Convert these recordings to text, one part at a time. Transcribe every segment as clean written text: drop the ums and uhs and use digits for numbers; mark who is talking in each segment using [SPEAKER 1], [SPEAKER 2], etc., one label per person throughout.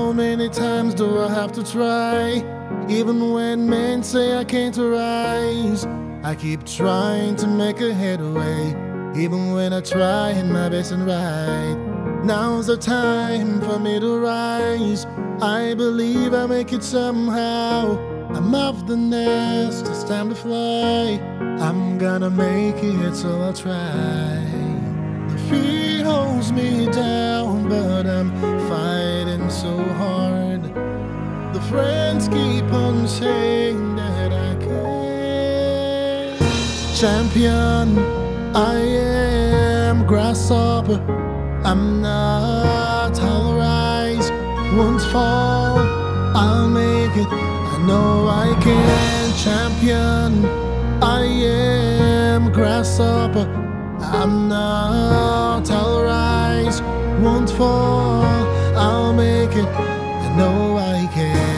[SPEAKER 1] How many times do I have to try? Even when men say I can't rise, I keep trying to make a headway. Even when I try my best and right, now's the time for me to rise. I believe I'll make it somehow. I'm off the nest, it's time to fly. I'm gonna make it, so I'll try. The fear holds me down, but I'm fighting so hard. The friends keep on saying that I can't. Champion, I am grasshopper. I'm not, I'll rise, won't fall, I'll make it, I know I can. Champion, I am grasshopper. I'm not, I'll rise, won't fall, I'll make it, I know I can.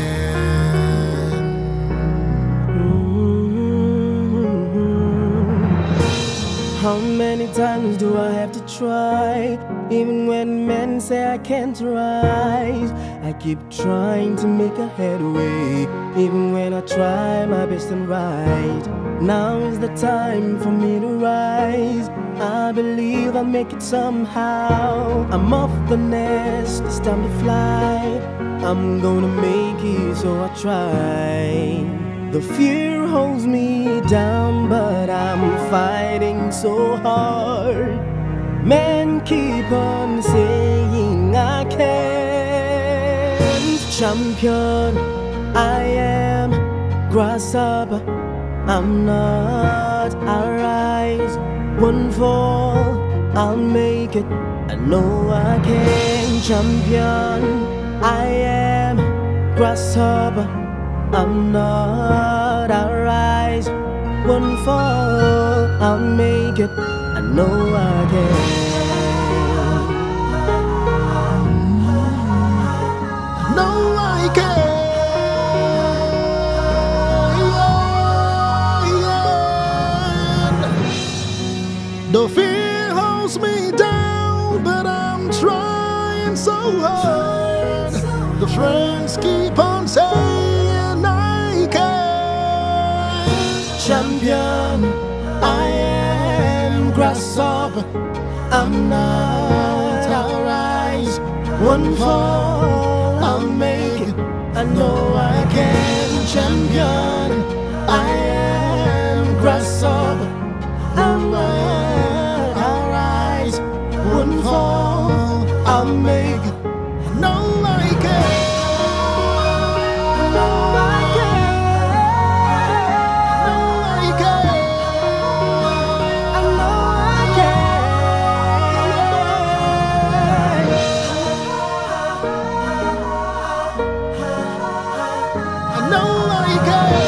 [SPEAKER 2] How many times do I have to try? Even when men say I can't rise, I keep trying to make a headway. Even when I try my best and right, now is the time for me to rise. I believe I'll make it somehow. I'm off the nest, it's time to fly. I'm gonna make it, so I try. The fear holds me down, but I'm fighting so hard. Men keep on saying I can't. Champion, I am grasshopper. I'm not, I'll rise, won't fall, I'll make it, I know I can. Champion, I am grasshopper. I'm not, I'll rise, won't fall, I'll make it, I know I can.
[SPEAKER 1] No, I can. The fear holds me down, but I'm trying so hard. The friends keep on saying I can. Champion, I am grasshopper. I'm not, I'll rise, won't fall, I'll make it, I know I can. Champion, I am grasshopper. I'm not, I'll rise, won't fall, I'll make it, I know I can. I know I can.